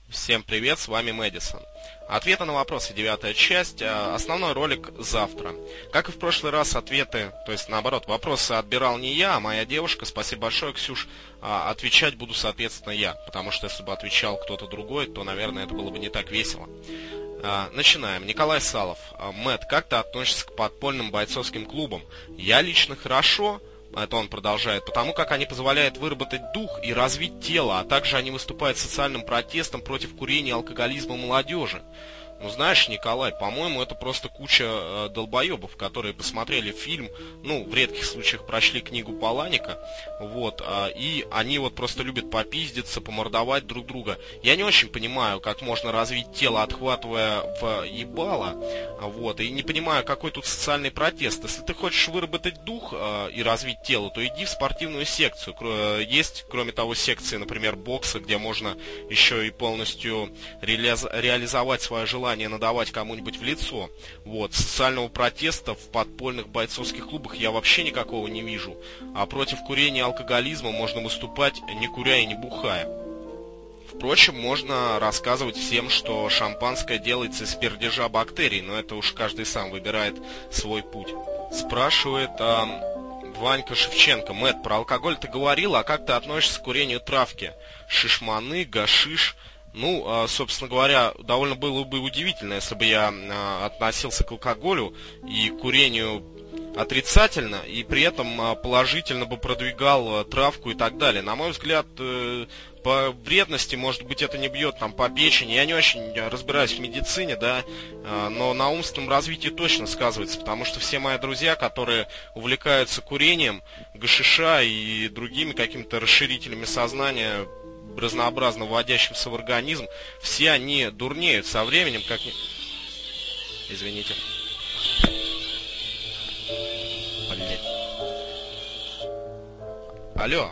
Всем привет, с вами Мэдисон. Ответы на вопросы, 9 часть. Основной ролик завтра. Как и в прошлый раз, ответы, то есть наоборот, вопросы отбирал не я, а моя девушка. Спасибо большое, Ксюш. Отвечать буду, соответственно, я. Потому что если бы отвечал кто-то другой, то, наверное, это было бы не так весело. Начинаем. Николай Салов. Мэтт, как ты относишься к подпольным бойцовским клубам? Я лично хорошо. Это он продолжает, потому как они позволяют выработать дух и развить тело, а также они выступают социальным протестом против курения и алкоголизма молодежи. Ну, знаешь, Николай, по-моему, это просто куча долбоебов, которые посмотрели фильм, ну, в редких случаях прочли книгу Паланика, вот, и они вот просто любят попиздиться, помордовать друг друга. Я не очень понимаю, как можно развить тело, отхватывая в ебало, вот, и не понимаю, какой тут социальный протест. Если ты хочешь выработать дух и развить тело, то иди в спортивную секцию. Есть, кроме того, секции, например, бокса, где можно еще и полностью реализовать свое желание надавать кому-нибудь в лицо. Вот. Социального протеста в подпольных бойцовских клубах я вообще никакого не вижу. А против курения и алкоголизма можно выступать не куря и не бухая. Впрочем, можно рассказывать всем, что шампанское делается из пердежа бактерий, но это уж каждый сам выбирает свой путь. Спрашивает Ванька Шевченко. Мэтт, про алкоголь ты говорил, а как ты относишься к курению травки? Шишманы, гашиш. Ну, собственно говоря, довольно было бы удивительно, если бы я относился к алкоголю и курению отрицательно, и при этом положительно бы продвигал травку и так далее. На мой взгляд, по вредности, может быть, это не бьет там по печени. Я не очень разбираюсь в медицине, да, но на умственном развитии точно сказывается, потому что все мои друзья, которые увлекаются курением, гашиша и другими какими-то расширителями сознания, разнообразно вводящимся в организм, все они дурнеют со временем, как... Извините. Блять. Алло.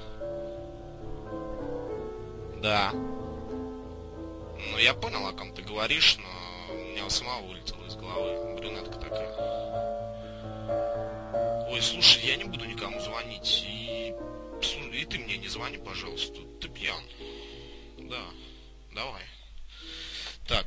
Да. Ну, я понял, о ком ты говоришь, но у меня у самого вылетело из головы. Брюнетка такая. Ой, слушай, я не буду никому звонить. И ты мне не звони, пожалуйста. Ты пьян. Да, давай. Так,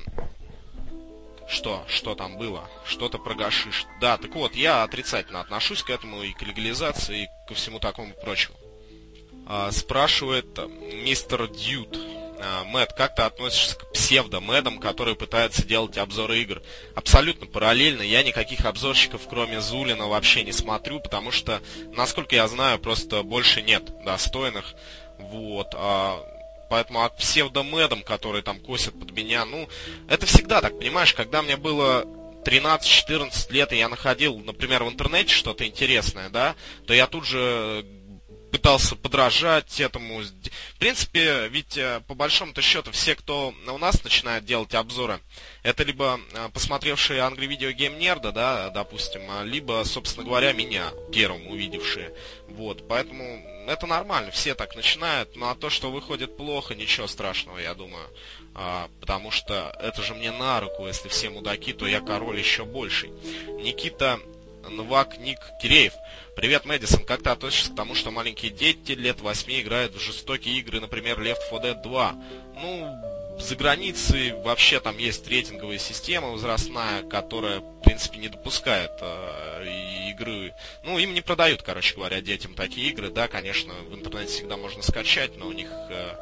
что там было? Что-то про гашиш. Да, так вот, я отрицательно отношусь к этому и к легализации, и ко всему такому прочему. Спрашивает мистер Дьюд. Мэтт, как ты относишься к псевдо-мэдам, которые пытаются делать обзоры игр? Абсолютно параллельно. Я никаких обзорщиков, кроме Зулина, вообще не смотрю, потому что, насколько я знаю, просто больше нет достойных. Вот. Поэтому к псевдо-мэдам, которые там косят под меня, ну, это всегда так, понимаешь, когда мне было 13-14 лет, и я находил, например, в интернете что-то интересное, да, то я тут же пытался подражать этому. В принципе, ведь по большому-то счету все, кто у нас начинает делать обзоры, это либо посмотревшие Angry Video Game Nerd, да, допустим, либо, собственно говоря, меня первым увидевшие. Вот, поэтому это нормально, все так начинают. Ну а то, что выходит плохо, ничего страшного, я думаю. Потому что это же мне на руку, если все мудаки, то я король еще больший. Никита Новак Ник Киреев. Привет, Мэдисон. Как ты относишься к тому, что маленькие дети лет 8 играют в жестокие игры, например, Left 4 Dead 2? Ну, за границей вообще там есть рейтинговая система возрастная, которая, в принципе, не допускает игры. Ну, им не продают, короче говоря, детям такие игры. Да, конечно, в интернете всегда можно скачать, но у них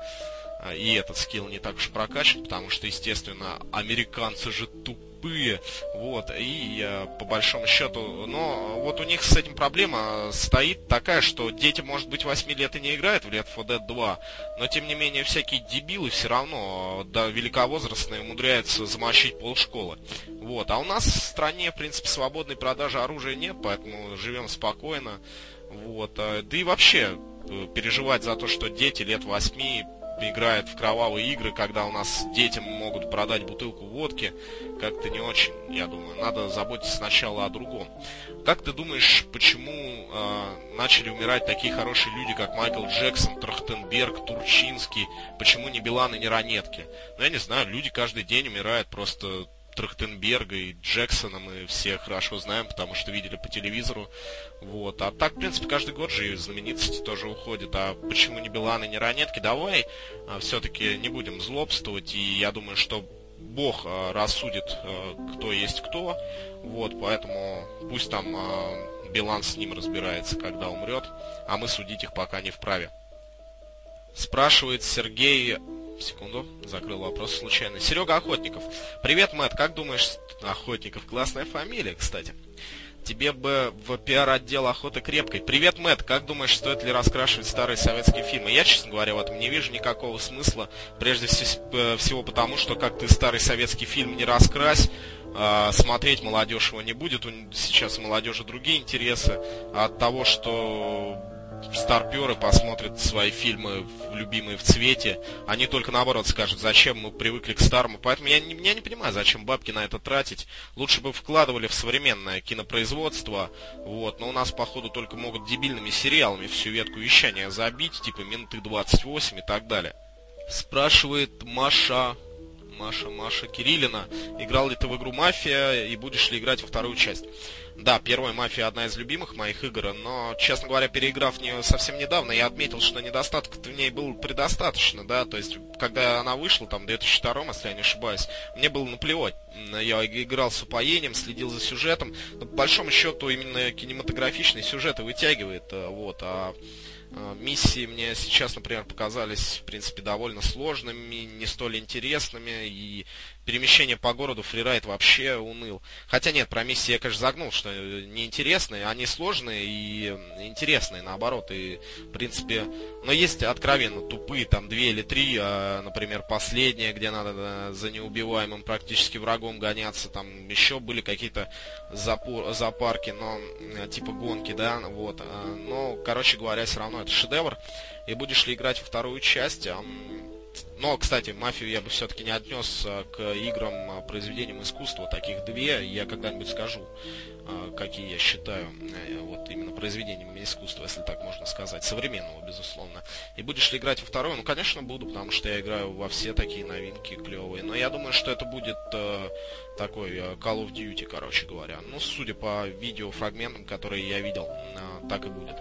и этот скилл не так уж прокачан, потому что, естественно, американцы же тупые, вот, и по большому счету, но вот у них с этим проблема стоит такая, что дети, может быть, 8 лет и не играют в Left 4 Dead 2, но, тем не менее, всякие дебилы все равно, да, великовозрастные, умудряются замочить полшколы, вот, а у нас в стране, в принципе, свободной продажи оружия нет, поэтому живем спокойно, вот, да и вообще, переживать за то, что дети лет 8 играет в кровавые игры, когда у нас детям могут продать бутылку водки, как-то не очень, я думаю. Надо заботиться сначала о другом. Как ты думаешь, почему начали умирать такие хорошие люди, как Майкл Джексон, Трахтенберг, Турчинский? Почему не Билан и не Ранетки? Ну, я не знаю, люди каждый день умирают просто Трахтенберга и Джексона мы все хорошо знаем, потому что видели по телевизору. Вот. А так, в принципе, каждый год же и знаменитости тоже уходят. А почему не Билан и не Ранетки? Давай все-таки не будем злобствовать. И я думаю, что Бог рассудит, кто есть кто. Вот, поэтому пусть там Билан с ним разбирается, когда умрет. А мы судить их пока не вправе. Спрашивает Сергей... Секунду, закрыл вопрос случайно. Серега Охотников. Привет, Мэтт, как думаешь... Охотников, классная фамилия, кстати. Тебе бы в пиар-отдел охоты крепкой. Привет, Мэтт, как думаешь, стоит ли раскрашивать старые советские фильмы? Я, честно говоря, в этом не вижу никакого смысла. Прежде всего потому, что как ты старый советский фильм не раскрась, смотреть молодежь его не будет. Сейчас у молодежи другие интересы. А от того, что старперы посмотрят свои фильмы любимые в цвете, они только наоборот скажут, зачем мы привыкли к старому. Поэтому я не понимаю, зачем бабки на это тратить. Лучше бы вкладывали в современное кинопроизводство. Вот. Но у нас, походу, только могут дебильными сериалами всю ветку вещания забить, типа «Менты 28» и так далее. Спрашивает Маша Кириллина. Играл ли ты в игру «Мафия» и будешь ли играть во вторую часть? Да, первая «Мафия» одна из любимых моих игр, но, честно говоря, переиграв в нее совсем недавно, я отметил, что недостатков в ней было предостаточно, да, то есть, когда она вышла, там, в 2002, если я не ошибаюсь, мне было наплевать. Я играл с упоением, следил за сюжетом, но, по большому счету, именно кинематографичный сюжет и вытягивает, вот, а миссии мне сейчас, например, показались, в принципе, довольно сложными, не столь интересными, и перемещение по городу фрирайд вообще уныл. Хотя нет, про миссии я, конечно, загнул, что неинтересные, они сложные и интересные, наоборот, и, в принципе, но есть откровенно тупые, там, 2 или 3, например, последняя, где надо за неубиваемым практически врагом гоняться, там, еще были какие-то запарки, но, типа гонки, да, вот, но, короче говоря, все равно это шедевр, и будешь ли играть во вторую часть? Но, кстати, «Мафию» я бы все-таки не отнес к играм, произведениям искусства, таких 2, я когда-нибудь скажу, какие я считаю вот именно произведениями искусства, если так можно сказать, современного, безусловно. И будешь ли играть во вторую? Ну, конечно, буду, потому что я играю во все такие новинки клевые, но я думаю, что это будет такой Call of Duty, короче говоря. Ну, судя по видеофрагментам, которые я видел, так и будет.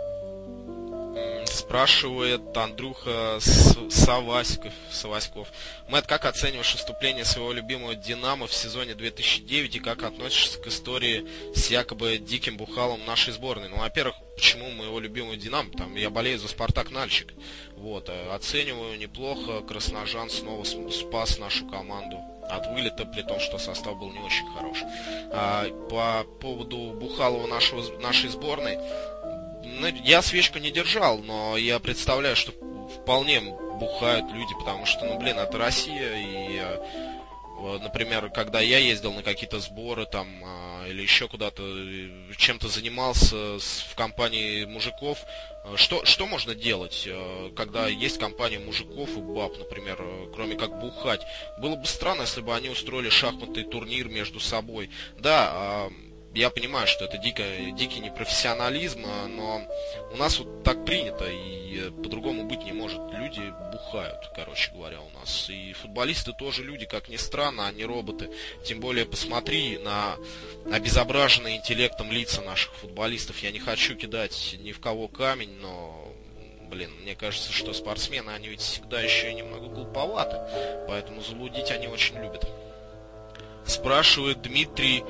Спрашивает Андрюха Саваськов. Мэтт, как оцениваешь выступление своего любимого «Динамо» в сезоне 2009 и как относишься к истории с якобы диким бухалом нашей сборной? Ну, во-первых, почему моего любимого «Динамо»? Там я болею за «Спартак» Нальчик. Вот, оцениваю неплохо. Красножан снова спас нашу команду от вылета, при том, что состав был не очень хорош. По поводу Бухалова нашей сборной, я свечку не держал, но я представляю, что вполне бухают люди, потому что, это Россия, и, например, когда я ездил на какие-то сборы там, или еще куда-то, чем-то занимался в компании мужиков, что можно делать, когда есть компания мужиков и баб, например, кроме как бухать? Было бы странно, если бы они устроили шахматный турнир между собой. Да, я понимаю, что это дикий непрофессионализм, но у нас вот так принято, и по-другому быть не может. Люди бухают, короче говоря, у нас. И футболисты тоже люди, как ни странно, они роботы. Тем более, посмотри на обезображенные интеллектом лица наших футболистов. Я не хочу кидать ни в кого камень, но, мне кажется, что спортсмены, они ведь всегда еще и немного глуповаты. Поэтому заблудить они очень любят. Спрашивает Дмитрий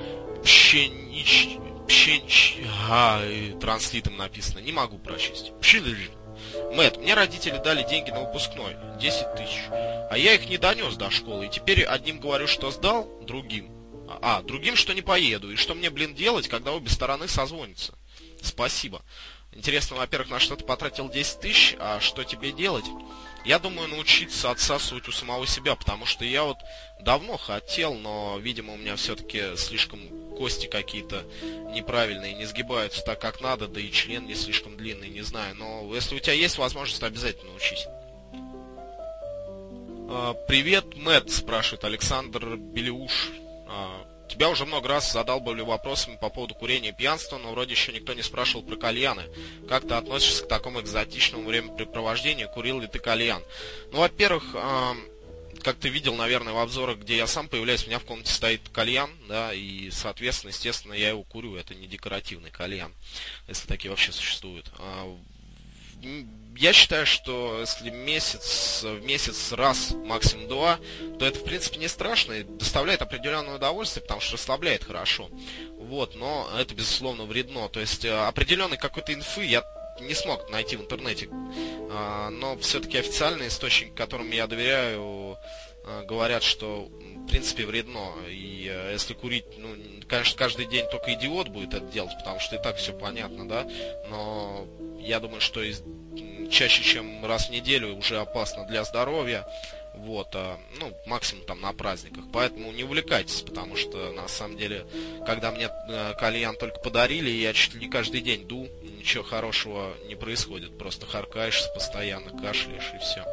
транслитом написано, не могу прочесть. Мэтт, мне родители дали деньги на выпускной, 10 тысяч, а я их не донес до школы, и теперь одним говорю, что сдал, другим, что не поеду, и что мне, делать, когда обе стороны созвонятся. Спасибо. Интересно, во-первых, на что ты потратил 10 тысяч, а что тебе делать? Я думаю, научиться отсасывать у самого себя, потому что я вот давно хотел, но, видимо, у меня все-таки слишком кости какие-то неправильные, не сгибаются так, как надо, да и член не слишком длинный, не знаю. Но если у тебя есть возможность, обязательно научись. Привет, Мэтт, спрашивает Александр Белеуш. Тебя уже много раз задалбали вопросами по поводу курения и пьянства, но вроде еще никто не спрашивал про кальяны. Как ты относишься к такому экзотичному времяпрепровождению? Курил ли ты кальян? Ну, во-первых, как ты видел, наверное, в обзорах, где я сам появляюсь, у меня в комнате стоит кальян, да, и, соответственно, естественно, я его курю. Это не декоративный кальян, если такие вообще существуют. Я считаю, что если в месяц раз, максимум два, то это, в принципе, не страшно и доставляет определенное удовольствие, потому что расслабляет хорошо. Вот, но это, безусловно, вредно. То есть, определенной какой-то инфы я не смог найти в интернете, но все-таки официальные источники, которым я доверяю, говорят, что в принципе вредно. И если курить, ну, конечно, каждый день только идиот будет это делать, потому что и так все понятно, да. Но я думаю, что чаще, чем раз в неделю, уже опасно для здоровья. Вот, ну, максимум там на праздниках. Поэтому не увлекайтесь, потому что, на самом деле, когда мне кальян только подарили, я чуть ли не каждый день дул, ничего хорошего не происходит. Просто харкаешься постоянно, кашляешь и все.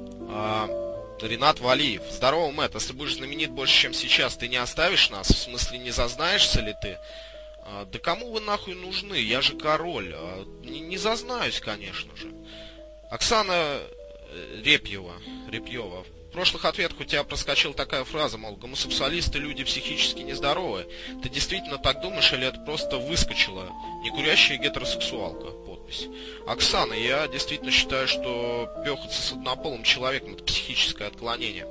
Ренат Валиев. Здорово, Мэтт. Если будешь знаменит больше, чем сейчас, ты не оставишь нас? В смысле, не зазнаешься ли ты? Да кому вы нахуй нужны? Я же король. Не зазнаюсь, конечно же. Оксана Репьева. В прошлых ответах у тебя проскочила такая фраза, мол, гомосексуалисты люди психически нездоровые. Ты действительно так думаешь, или это просто выскочила некурящая гетеросексуалка? Подпись. Оксана, я действительно считаю, что пёхаться с однополым человеком — это психическое отклонение.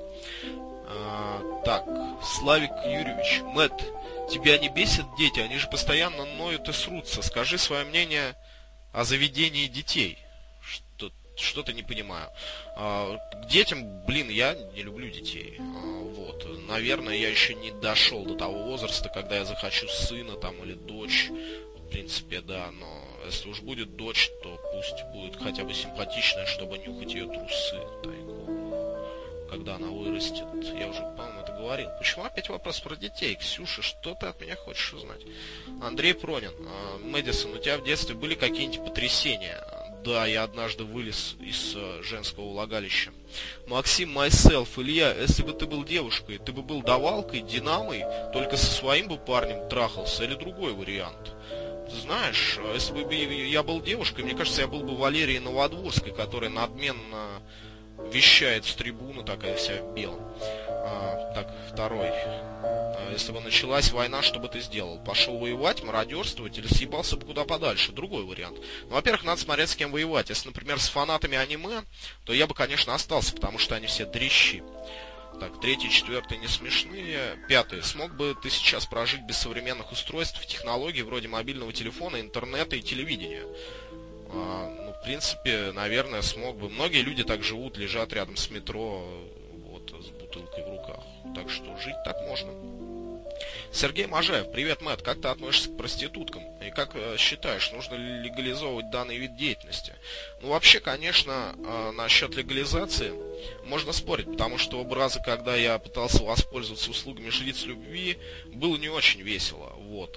Так, Славик Юрьевич. Мэтт, тебя не бесят дети? Они же постоянно ноют и срутся. Скажи свое мнение о заведении детей. Что-то не понимаю. К детям, я не люблю детей. Вот. Наверное, я еще не дошел до того возраста, когда я захочу сына там или дочь. В принципе, да, но если уж будет дочь, то пусть будет хотя бы симпатичная, чтобы нюхать ее трусы тайком, когда она вырастет. Я уже, по-моему, это говорил. Почему опять вопрос про детей? Ксюша, что ты от меня хочешь узнать? Андрей Пронин. Мэдисон, у тебя в детстве были какие-нибудь потрясения? Да, я однажды вылез из женского влагалища. Максим Myself. Илья, если бы ты был девушкой, ты бы был давалкой, динамой, только со своим бы парнем трахался, или другой вариант? Ты знаешь, если бы я был девушкой, мне кажется, я был бы Валерией Новодворской, которая надменно вещает с трибуны, такая вся в белом. Так, второй. Если бы началась война, что бы ты сделал? Пошел воевать, мародерствовать или съебался бы куда подальше? Другой вариант. Ну, во-первых, надо смотреть, с кем воевать. Если, например, с фанатами аниме, то я бы, конечно, остался, потому что они все дрищи. Так, третий, четвертый не смешные. Пятый. Смог бы ты сейчас прожить без современных устройств, технологий вроде мобильного телефона, интернета и телевидения? Ну, в принципе, наверное, смог бы. Многие люди так живут, лежат рядом с метро, вот, с бутылкой в руках. Так что жить так можно. Сергей Можаев. Привет, Мэтт. Как ты относишься к проституткам? И как считаешь, нужно ли легализовывать данный вид деятельности? Ну, вообще, конечно, насчет легализации можно спорить, потому что оба раза, когда я пытался воспользоваться услугами жриц любви, было не очень весело. Вот.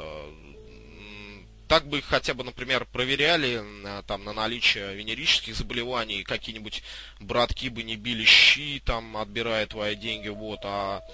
Так бы хотя бы, например, проверяли там на наличие венерических заболеваний, какие-нибудь братки бы не били щи, там, отбирая твои деньги, вот,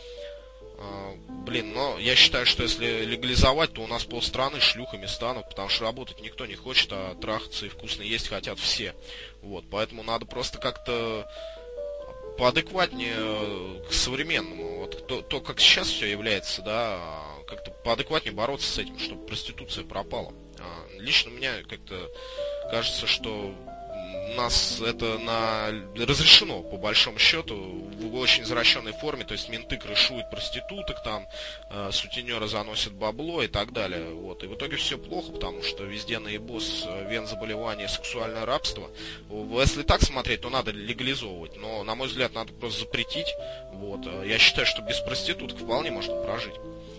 но я считаю, что если легализовать, то у нас полстраны шлюхами станут, потому что работать никто не хочет, а трахаться и вкусно есть хотят все. Вот, поэтому надо просто как-то поадекватнее к современному. Вот то, как сейчас все является, да, как-то поадекватнее бороться с этим, чтобы проституция пропала. Лично мне как-то кажется, что у нас это разрешено, по большому счету, в очень извращенной форме, то есть менты крышуют проституток, там, сутенеры заносят бабло и так далее. Вот. И в итоге все плохо, потому что везде наебос, вен-заболевания, сексуальное рабство. Если так смотреть, то надо легализовывать, но, на мой взгляд, надо просто запретить. Вот. Я считаю, что без проституток вполне можно прожить.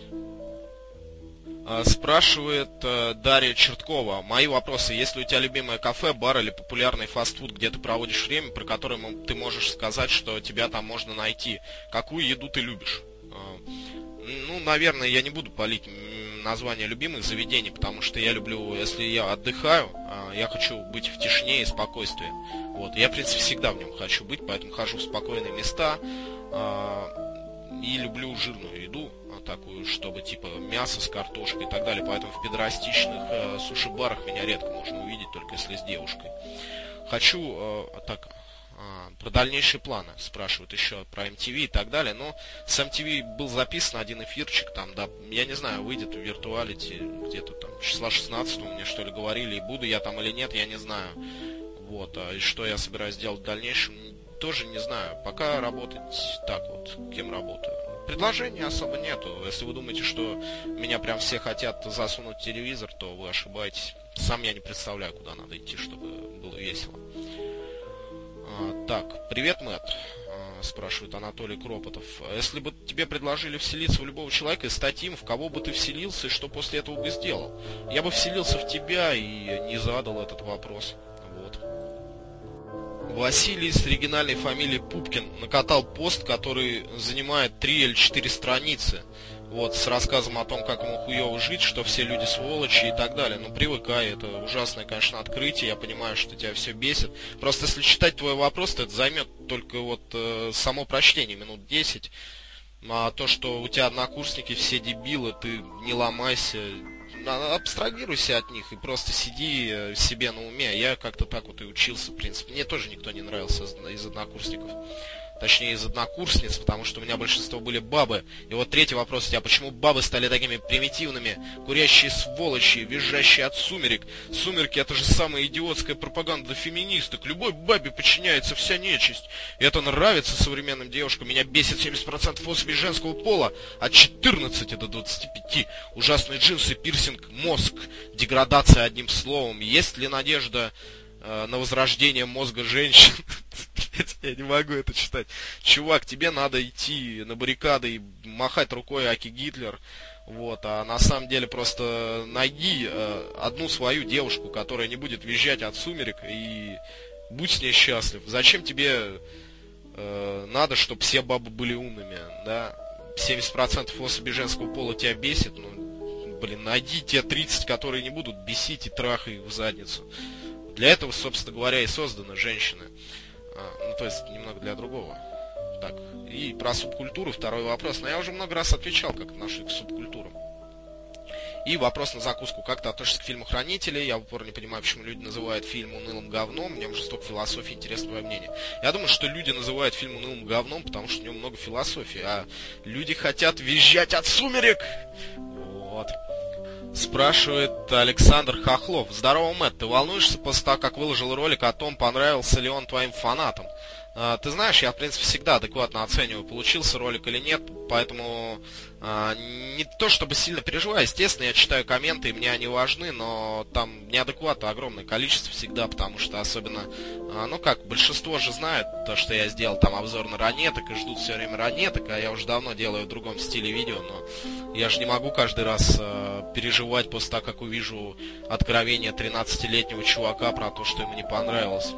Спрашивает Дарья Черткова. Мои вопросы. Есть ли у тебя любимое кафе, бар или популярный фастфуд, где ты проводишь время, про который ты можешь сказать, что тебя там можно найти? Какую еду ты любишь? Ну, наверное, я не буду палить название любимых заведений, потому что я люблю, если я отдыхаю, я хочу быть в тишине и спокойствии. Вот. Я, в принципе, всегда в нем хочу быть, поэтому хожу в спокойные места и люблю жирную еду, такую, чтобы типа мясо с картошкой и так далее. Поэтому в педорастичных суши-барах меня редко можно увидеть, только если с девушкой. Хочу... Про дальнейшие планы спрашивают еще про MTV и так далее. Но с MTV был записан один эфирчик, там, да, я не знаю, выйдет в виртуалити где-то там числа 16 мне что ли говорили, и буду я там или нет, я не знаю. Вот, и что я собираюсь делать в дальнейшем, тоже не знаю. Пока работать так вот, кем работаю. Предложений особо нету. Если вы думаете, что меня прям все хотят засунуть в телевизор, то вы ошибаетесь. Сам я не представляю, куда надо идти, чтобы было весело. Так, привет, Мэтт, спрашивает Анатолий Кропотов. Если бы тебе предложили вселиться в любого человека и стать им, в кого бы ты вселился и что после этого бы сделал? Я бы вселился в тебя и не задал этот вопрос. Вот. Василий с оригинальной фамилией Пупкин накатал пост, который занимает 3 или 4 страницы. Вот, с рассказом о том, как ему хуёво жить, что все люди сволочи и так далее. Ну, привыкай, это ужасное, конечно, открытие, я понимаю, что тебя все бесит. Просто если читать твой вопрос, то это займет только вот само прочтение минут 10. А то, что у тебя однокурсники все дебилы, ты не ломайся, абстрагируйся от них и просто сиди себе на уме. Я как-то так вот и учился, в принципе. Мне тоже никто не нравился из однокурсников. Точнее, из однокурсниц, потому что у меня большинство были бабы. И вот третий вопрос у тебя: почему бабы стали такими примитивными, курящие сволочи, визжащие от сумерек? Сумерки — это же самая идиотская пропаганда для феминисток. Любой бабе подчиняется вся нечисть. И это нравится современным девушкам. Меня бесит 70% особей женского пола, от 14 до 25. Ужасные джинсы, пирсинг, мозг, деградация, одним словом. Есть ли надежда на возрождение мозга женщин? Я не могу это читать. Чувак, тебе надо идти на баррикады и махать рукой Аки Гитлер. Вот, а на самом деле просто найди одну свою девушку, которая не будет визжать от сумерек, и будь с ней счастлив. Зачем тебе надо, чтобы все бабы были умными, да? 70% особей женского пола тебя бесит, ну, блин, найди те 30, которые не будут бесить, и трахай их в задницу. Для этого, собственно говоря, и созданы женщины. Ну, то есть, немного для другого. Так, и про субкультуру второй вопрос. Но я уже много раз отвечал, как отношусь к субкультурам. И вопрос на закуску. Как ты относишься к фильму «Хранители»? Я в упор не понимаю, почему люди называют фильм унылым говном. В нем же столько философии, интересно твое мнение. Я думаю, что люди называют фильм унылым говном, потому что в нем много философии. А люди хотят визжать от сумерек! Вот. Спрашивает Александр Хохлов. Здорово, Мэтт, ты волнуешься после того, как выложил ролик о том, понравился ли он твоим фанатам? Ты знаешь, я, в принципе, всегда адекватно оцениваю, получился ролик или нет, поэтому не то чтобы сильно переживаю. Естественно, я читаю комменты, и мне они важны, но там неадекватно огромное количество всегда, потому что особенно, ну как, большинство же знает то, что я сделал там обзор на ранеток и ждут все время ранеток, а я уже давно делаю в другом стиле видео, но я же не могу каждый раз переживать после того, как увижу откровение 13-летнего чувака про то, что ему не понравилось.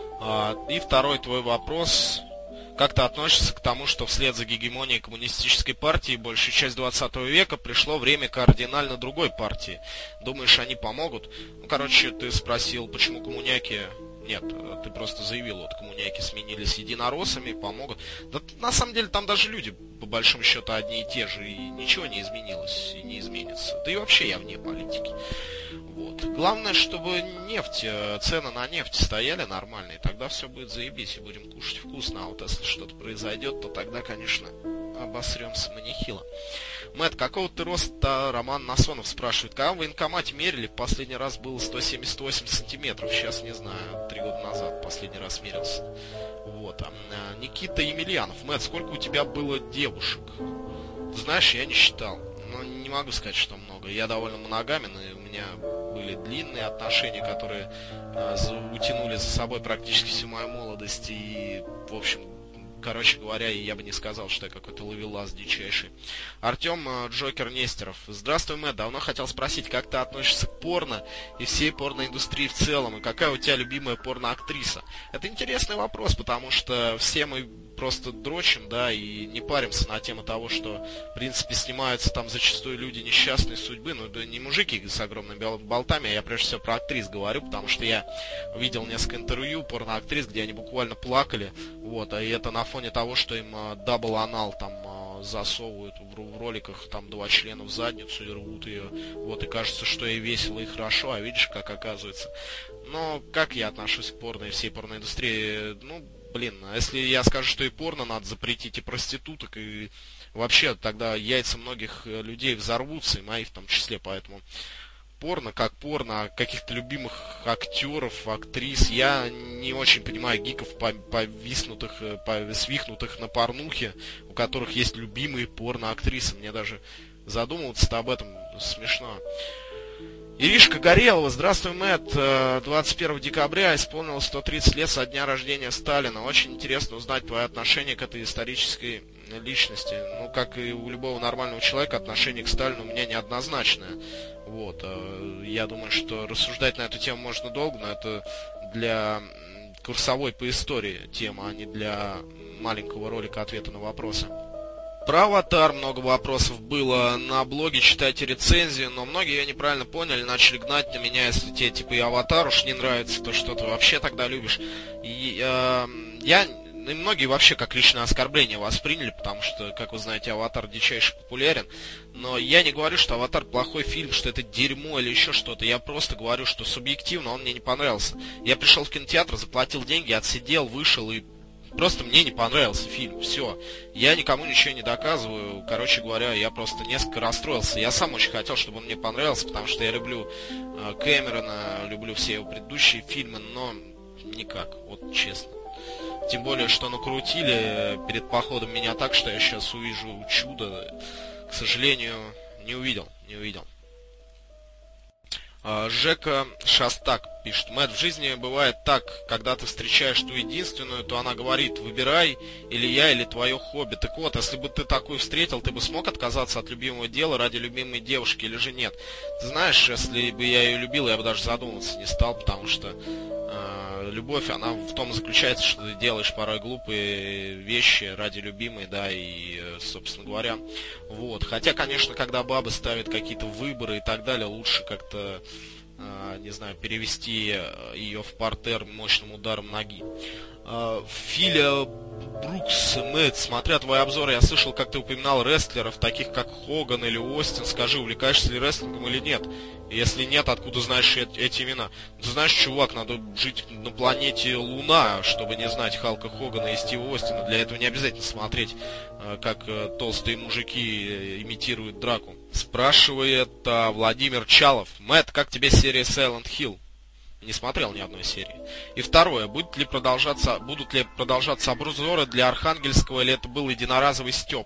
И второй твой вопрос. Как ты относишься к тому, что вслед за гегемонией коммунистической партии большую часть 20 века пришло время кардинально другой партии? Думаешь, они помогут? Ну, короче, ты спросил, почему коммуняки... Нет, ты просто заявил, вот коммуняки сменились единороссами, помогут. Да на самом деле там даже люди, по большому счету, одни и те же, и ничего не изменилось и не изменится. Да и вообще я вне политики. Вот. Главное, чтобы нефть, цены на нефть стояли нормальные, тогда все будет заебись и будем кушать вкусно. А вот если что-то произойдет, то тогда, конечно, обосремся мы нехило. Мэтт, какого ты роста? Роман Насонов спрашивает. Когда в военкомате мерили, последний раз было 178 сантиметров. Сейчас не знаю, 3 года назад последний раз мерился. Вот. Никита Емельянов. Мэтт, сколько у тебя было девушек? Ты знаешь, я не считал. Но не могу сказать, что много. Я довольно моногамен, и у меня были длинные отношения, которые утянули за собой практически всю мою молодость. И, в общем, короче говоря, я бы не сказал, что я какой-то ловелас дичайший. Артем Джокер Нестеров. Здравствуй, Мэтт. Давно хотел спросить, как ты относишься к порно и всей порноиндустрии в целом, и какая у тебя любимая порноактриса? Это интересный вопрос, потому что все мы просто дрочим, да, и не паримся на тему того, что, в принципе, снимаются там зачастую люди несчастной судьбы, ну, да не мужики с огромными болтами, а я прежде всего про актрис говорю, потому что я видел несколько интервью порноактрис, где они буквально плакали, вот, и это на фоне того, что им дабл-анал там засовывают в роликах там 2 члена в задницу и рвут ее, вот, и кажется, что ей весело и хорошо, а видишь, как оказывается. Но как я отношусь к порно и всей порноиндустрии? Ну, блин, а если я скажу, что и порно надо запретить, и проституток, и вообще тогда яйца многих людей взорвутся, и мои в том числе, поэтому порно как порно, а каких-то любимых актеров, актрис, я не очень понимаю гиков, повиснутых, свихнутых на порнухе, у которых есть любимые порно-актрисы, мне даже задумываться-то об этом смешно. Иришка Горелова, здравствуй, Мэтт. 21 декабря исполнилось 130 лет со дня рождения Сталина. Очень интересно узнать твое отношение к этой исторической личности. Ну, как и у любого нормального человека, отношение к Сталину у меня неоднозначное. Вот. Я думаю, что рассуждать на эту тему можно долго, но это для курсовой по истории тема, а не для маленького ролика ответа на вопросы. Про «Аватар» много вопросов было на блоге, читайте рецензии, но многие ее неправильно поняли, начали гнать на меня, если тебе типа и «Аватар» уж не нравится, то что ты вообще тогда любишь. И многие вообще как личное оскорбление восприняли, потому что, как вы знаете, «Аватар» дичайше популярен. Но я не говорю, что «Аватар» плохой фильм, что это дерьмо или еще что-то. Я просто говорю, что субъективно он мне не понравился. Я пришел в кинотеатр, заплатил деньги, отсидел, вышел и просто мне не понравился фильм, все. Я никому ничего не доказываю, короче говоря, я просто несколько расстроился. Я сам очень хотел, чтобы он мне понравился, потому что я люблю Кэмерона, люблю все его предыдущие фильмы, но никак, вот честно. Тем более, что накрутили перед походом меня так, что я сейчас увижу чудо. К сожалению, не увидел. Жека Шастак пишет: Мэтт, в жизни бывает так, когда ты встречаешь ту единственную, то она говорит: выбирай, или я, или твое хобби. Так вот, если бы ты такую встретил, ты бы смог отказаться от любимого дела ради любимой девушки или же нет? Ты знаешь, если бы я ее любил, я бы даже задумываться не стал, потому что любовь, она в том заключается, что ты делаешь порой глупые вещи ради любимой, да, и, собственно говоря, вот. Хотя, конечно, когда баба ставит какие-то выборы и так далее, лучше как-то, не знаю, перевести ее в партер мощным ударом ноги. Филя Брукс, Мэтт, смотря твои обзоры, я слышал, как ты упоминал рестлеров, таких как Хоган или Остин. Скажи, увлекаешься ли рестлингом или нет? Если нет, откуда знаешь эти имена? Ты знаешь, чувак, надо жить на планете Луна, чтобы не знать Халка Хогана и Стива Остина. Для этого не обязательно смотреть, как толстые мужики имитируют драку. Спрашивает Владимир Чалов: Мэтт, как тебе серия Silent Hill? Не смотрел ни одной серии. И второе, будут ли продолжаться обзоры для Архангельского, или это был единоразовый стёб?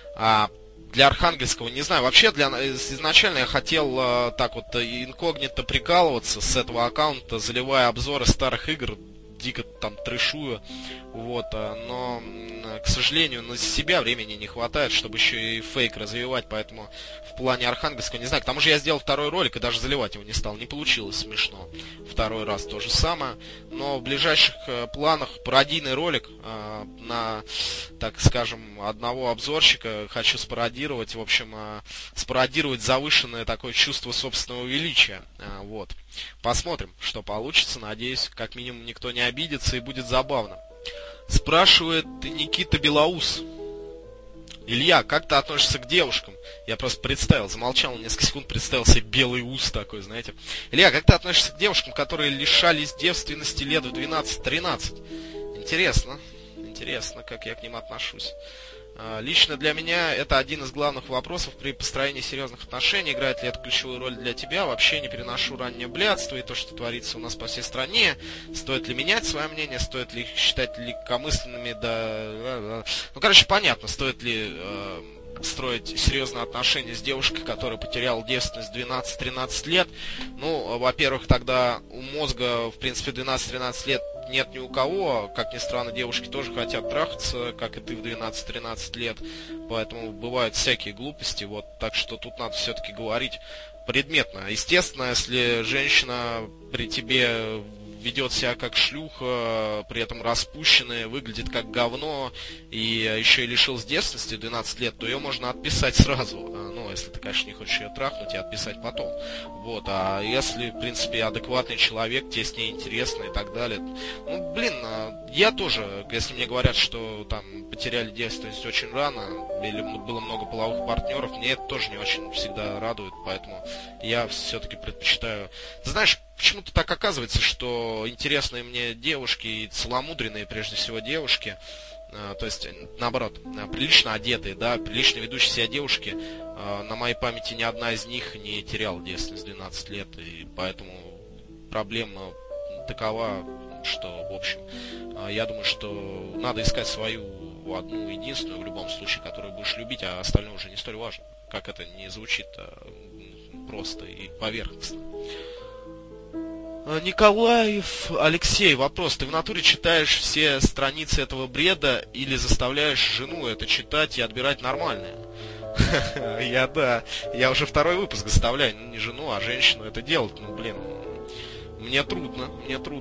Для Архангельского, не знаю, вообще изначально я хотел так вот инкогнито прикалываться с этого аккаунта, заливая обзоры старых игр, дико там трэшую, вот, но, к сожалению, на себя времени не хватает, чтобы еще и фейк развивать, поэтому в плане Архангельского, не знаю, к тому же я сделал второй ролик и даже заливать его не стал, не получилось смешно, второй раз то же самое, но в ближайших планах пародийный ролик на, так скажем, одного обзорщика хочу спародировать, в общем, спародировать завышенное такое чувство собственного величия, вот. Посмотрим, что получится. Надеюсь, как минимум никто не обидится и будет забавно. Спрашивает Никита Белоус: Илья, как ты относишься к девушкам? Я просто представил, замолчал на несколько секунд, представил себе белый ус такой, знаете. Илья, как ты относишься к девушкам, которые лишались девственности лет в 12-13? Интересно, как я к ним отношусь. Лично для меня это один из главных вопросов при построении серьезных отношений. Играет ли это ключевую роль для тебя? Вообще не переношу раннее блядство и то, что творится у нас по всей стране. Стоит ли менять свое мнение? Стоит ли их считать легкомысленными? Да. Ну, короче, понятно, стоит ли строить серьезные отношения с девушкой, которая потеряла девственность в 12-13 лет. Ну, во-первых, тогда у мозга, в принципе, 12-13 лет нет ни у кого. Как ни странно, девушки тоже хотят трахаться, как и ты в 12-13 лет. Поэтому бывают всякие глупости. Вот, так что тут надо все-таки говорить предметно. Естественно, если женщина при тебе ведет себя как шлюха, при этом распущенная, выглядит как говно, и еще и лишилась девственности 12 лет, то ее можно отписать сразу. Ну, если ты, конечно, не хочешь ее трахнуть, и отписать потом. Вот, а если, в принципе, адекватный человек, тебе с ней интересно и так далее. Ну, блин, я тоже, если мне говорят, что там потеряли девственность очень рано, или было много половых партнеров, мне это тоже не очень всегда радует, поэтому я все-таки предпочитаю... Ты знаешь, почему-то так оказывается, что интересные мне девушки, и целомудренные прежде всего девушки, то есть, наоборот, прилично одетые, да, прилично ведущие себя девушки, на моей памяти ни одна из них не теряла девственность 12 лет, и поэтому проблема такова, что, в общем, я думаю, что надо искать свою одну единственную в любом случае, которую будешь любить, а остальное уже не столь важно, как это не звучит просто и поверхностно. Николаев Алексей, вопрос. Ты в натуре читаешь все страницы этого бреда или заставляешь жену это читать и отбирать нормальное? Я уже второй выпуск заставляю, не жену, а женщину это делать. Ну, блин, мне трудно.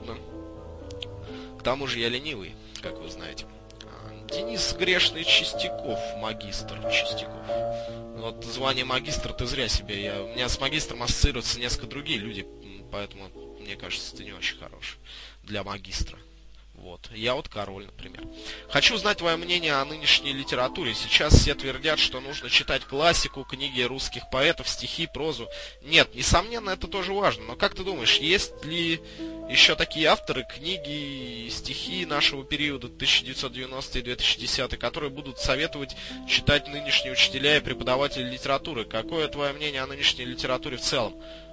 К тому же я ленивый, как вы знаете. Денис Грешный Чистяков, магистр Чистяков. Вот звание магистр ты зря себе. У меня с магистром ассоциируются несколько другие люди, поэтому мне кажется, ты не очень хорош для магистра. Вот. Я вот король, например. Хочу узнать твое мнение о нынешней литературе. Сейчас все твердят, что нужно читать классику, книги русских поэтов, стихи, прозу. Нет, несомненно, это тоже важно. Но как ты думаешь, есть ли еще такие авторы, книги и стихи нашего периода 1990 и 2010, которые будут советовать читать нынешние учителя и преподаватели литературы? Какое твое мнение о нынешней литературе в целом?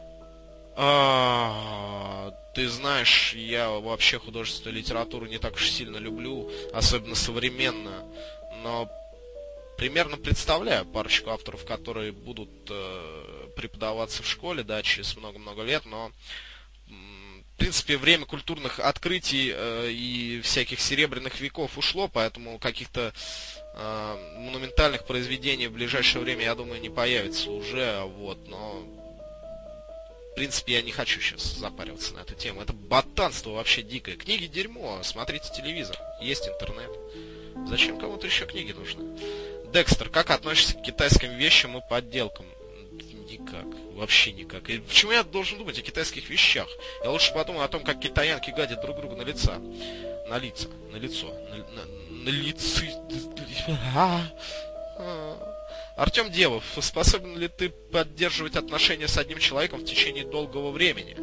Ты знаешь, я вообще художественную литературу не так уж сильно люблю, особенно современную, но примерно представляю парочку авторов, которые будут преподаваться в школе, да, через много-много лет, но в принципе время культурных открытий и всяких серебряных веков ушло, поэтому каких-то монументальных произведений в ближайшее время, я думаю, не появится уже, вот, но в принципе, я не хочу сейчас запариваться на эту тему. Это ботанство вообще дикое. Книги дерьмо, смотрите телевизор, есть интернет. Зачем кому-то еще книги нужны? Декстер, как относишься к китайским вещам и подделкам? Никак, вообще никак. И почему я должен думать о китайских вещах? Я лучше подумаю о том, как китаянки гадят друг другу на лицо. На лицо. Артем Девов, способен ли ты поддерживать отношения с одним человеком в течение долгого времени?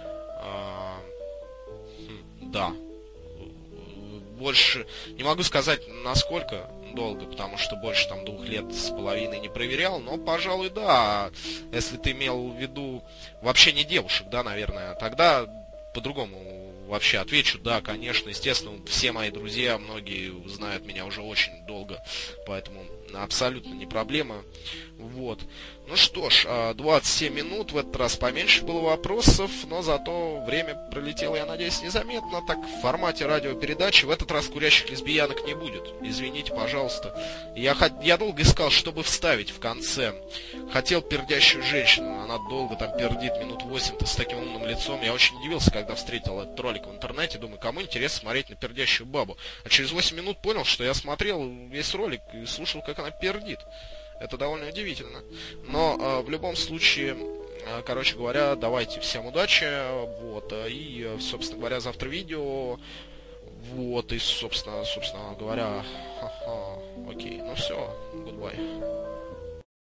Да. Больше не могу сказать, насколько долго, потому что больше там 2 лет с половиной не проверял, но, пожалуй, да. Если ты имел в виду вообще не девушек, да, наверное, тогда по-другому вообще отвечу, да, конечно, естественно, все мои друзья, многие знают меня уже очень долго, поэтому абсолютно не проблема. Вот. Ну что ж, 27 минут, в этот раз поменьше было вопросов, но зато время пролетело, я надеюсь, незаметно, так в формате радиопередачи. В этот раз курящих лесбиянок не будет, извините, пожалуйста. Я долго искал, чтобы вставить в конце. Хотел пердящую женщину, она долго там пердит, минут 8-то с таким умным лицом. Я очень удивился, когда встретил этот ролик в интернете, думаю, кому интересно смотреть на пердящую бабу. А через 8 минут понял, что я смотрел весь ролик и слушал, как она пердит. Это довольно удивительно. Но в любом случае, короче говоря, давайте всем удачи. Вот. И, собственно говоря, завтра видео. Вот. И, собственно говоря, окей. Ну все. Goodbye.